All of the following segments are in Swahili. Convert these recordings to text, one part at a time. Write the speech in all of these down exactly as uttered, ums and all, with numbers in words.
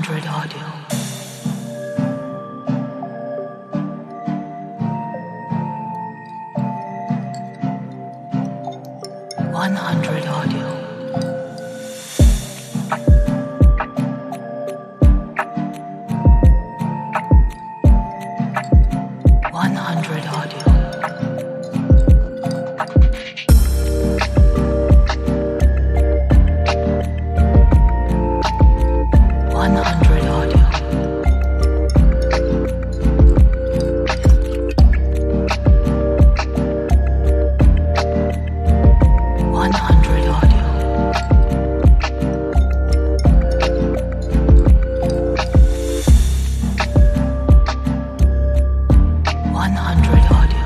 hundred audio. one hundred audio. one hundred audio. one hundred audio. one hundred audio. one hundred audio.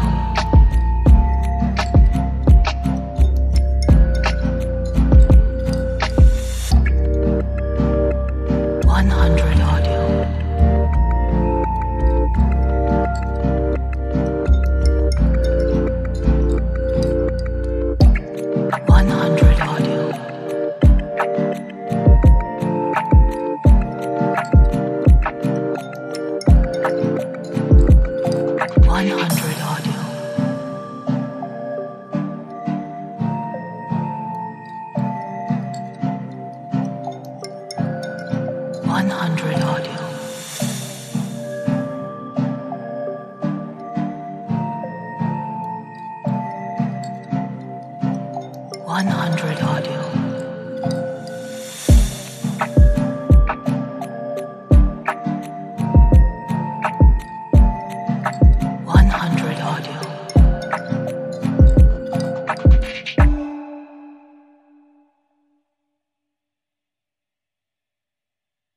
one hundred audio. one hundred audio. one hundred audio. one hundred audio.